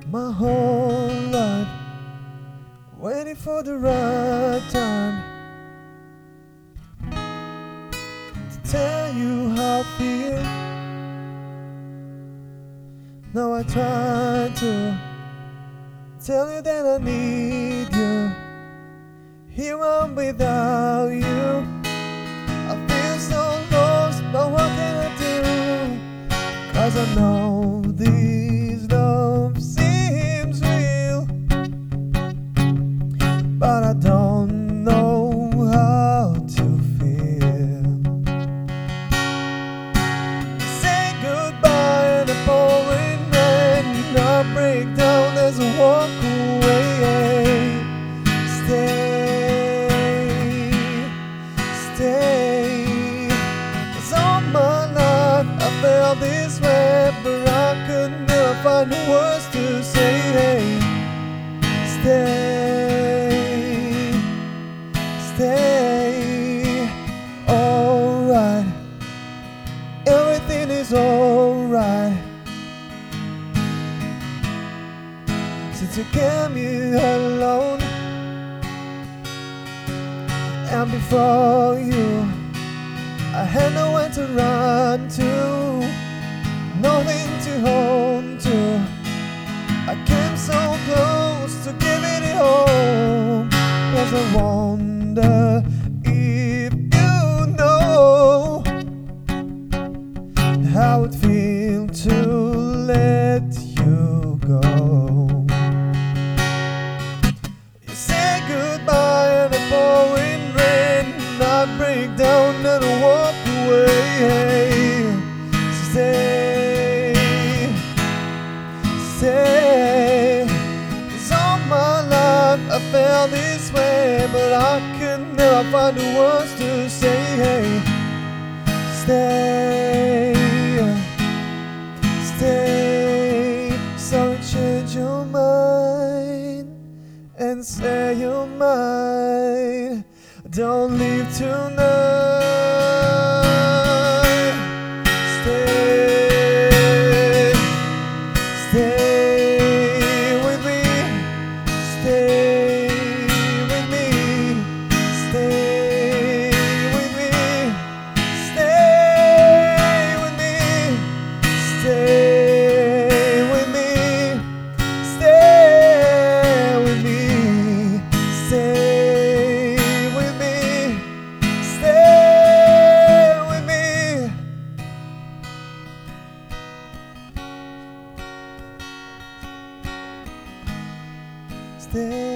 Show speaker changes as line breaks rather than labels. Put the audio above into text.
My whole life waiting for the right time to tell you how I feel. Now I try to tell you that I need you. Here I'm without you. I feel so lost, but what can I do? 'Cause I know this love seems real, but I don't know how to feel. Say goodbye in the pouring rain, I break down as I walk away. Stay, 'cause all my life I felt this way, but I could never find the words to say. Stay, alright, everything is alright. Since you came here alone, and before you, I had no one to run to, nothing to hold to. I came so close to giving it all, 'cause I wonder if you know how it feels to let you go. You say goodbye in the pouring rain, I break down and I walk away. Stay, 'cause all my life I felt this way, but I could never find the words to say. Stay, so change your mind and say you're mine. Don't leave tonight. Stay with me. Stay with me. Stay with me. Stay with me. Stay with me. Stay with me. Stay with me. Stay with me. Stay.